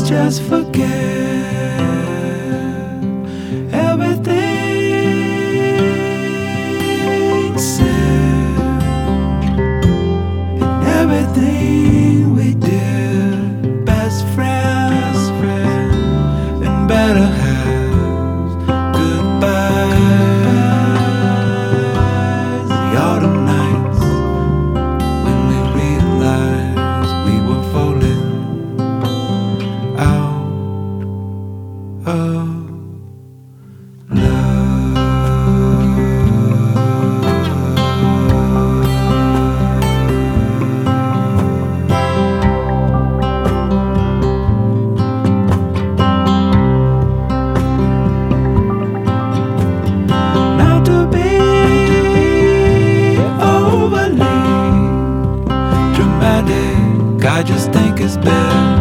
just forget everything said and everything we did. Best friends and better halves. Goodbyes. The autumn nights when we realized we were falling out of I just think it's best,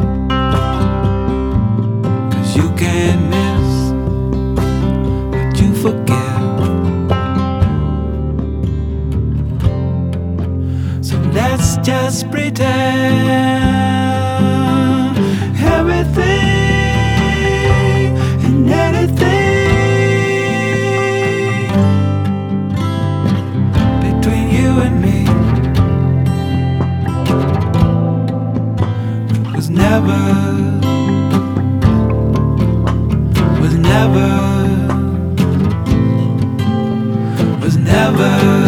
'cause you can't miss what you forget. So let's just pretend everything and anything between you and me was never was never